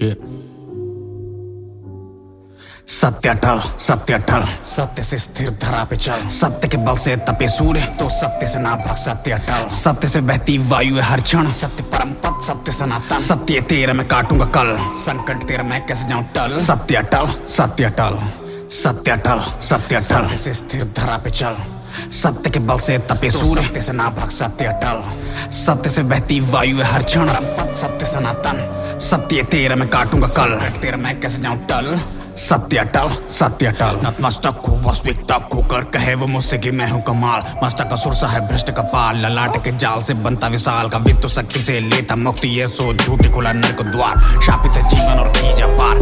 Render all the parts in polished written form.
सत्य अटल, सत्य अटल, सत्य से स्थिर धरा पे चल। सत्य के बल से तपे सूर्य, तो सत्य से ना भाग। सत्य अटल, सत्य से बहती वायु है हर क्षण। सत्य परम पद, सत्य सनातन। सत्य तेरा मैं काटूंगा कल, संकट तेरा मैं कैसे जाऊं टल। सत्य अटल, सत्य अटल, सत्य अटल, सत्य अटल, सत्य से स्थिर धरा पे चल। सत्य के बल से तपे सूर्य, सत्य से ना भाग। सत्य अटल, सत्य से बहती वायु है हर क्षण। परम पद, सत्य सनातन। सत्य तेरा मैं काटूंगा कल, संकट तेरा मैं कैसे जाऊं टल। सत्य अटल, सत्य अटल। नतमस्तक हो वास्तविकता खोकर, कहे वो मुझसे कि मैं हूँ कमाल। मस्तक का सुरसा है भ्रष्ट कपाल, ललाट के जाल से बनता विशाल। का वित्त शक्ति से लेता मुक्ति, ये सोच झूठी खुला नरक द्वार। शापित है जीवन और कीजा पार।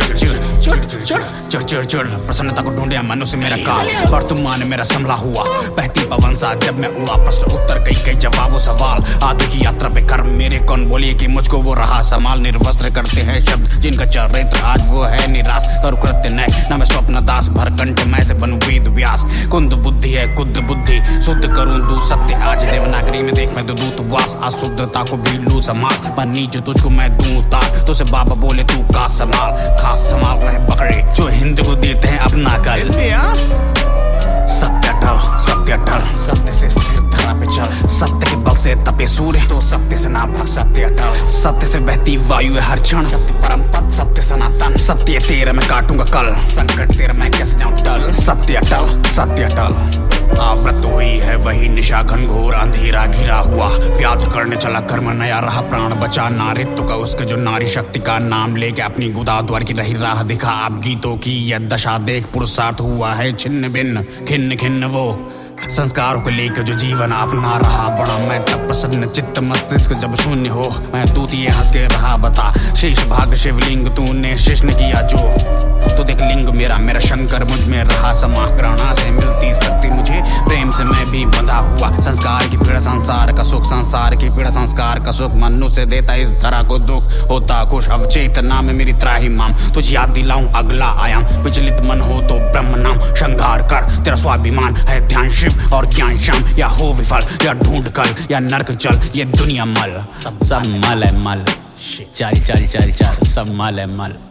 चिड़ प्रसन्नता को ढूंढे मनुष्य मेरा काल। वर्तमान मेरा संभला हुआ, बहती पवन सा जब मैं उड़ा। प्रश्न उत्तर कई जवाबों सवाल। आगे की यात्रा पे कर मेरे कौन बोलिए कि मुझको वो रहा संभाल। निर्वस्त्र करते हैं शब्द जिनका चरित्र आज वो है निराश। कृत्य नय न मैं स्वप्न दास, भरकंठ मैं से बनूं वेद व्यास। कुंद बुद्धि है कुद बुद्धि, शुद्ध करूं दू सत्य आज। देवनागरी में देख मैं तो दूत वास, अशुद्धता को भी लू संभाल। बनी जो तुझको मैं दूं उतार, तुझसे बाबा बोले तू का संभाल। खास संभाल रहे बकरे जो हिंद को देते हैं अपना कर। सत्य अटल, सत्य अटल, सत्य से स्थिर धरा पे चल। सत्य के बल से तपे सूर्य, तो सत्य से ना भाग। सत्य अटल, सत्य से बहती वायु है हर क्षण। सत्य परम पद, सत्य सनातन। सत्य तेरा मैं काटूंगा कल, संकट तेरा मैं कैसे जाऊं टल। सत्य अटल, सत्य अटल। आवृत हुई है वही निशा, घनघोर अंधेरा घिरा हुआ। व्याध करने चला कर्म नया रहा, प्राण बचा नारित्व का उसके जो नारी शक्ति का नाम लेके अपनी गुदाद्वार की रही राह दिखा। आप गीतों की यह दशा देख पुरुषार्थ हुआ है छिन्न भिन्न खिन्न खिन्न। वो संस्कारों को लेकर जो जीवन अपना रहा, बड़ा मैं तब प्रसन्न चित्त मस्तिष्क जब शून्य हो। मैं दूतीय हंस के रहा बता, शेष भाग शिवलिंग तूने शिष्ण किया जो। तो देख लिंग मेरा मेरा शंकर मुझ में रहा समा। घृणा से मिलती शक्ति मुझे, प्रेम से मैं भी बंधा हुआ। संस्कार की पीड़ा संसार का सुख, संसार की पीड़ा संस्कार का सुख। मनुष्य देता इस धरा को दुख, होता खुश अवचेतना में मेरी त्राही माम। तुझ याद दिलाऊं अगला आयाम, विचलित मन हो तो ब्रह्म नाम। श्रृंगार कर तेरा स्वाभिमान है ध्यान शिव और ज्ञान श्याम। या हो विफल या ढूंढ कल, या नरक चल ये दुनिया मल। सब मल है मल, चारी चारी चारी चार सब मल है मल।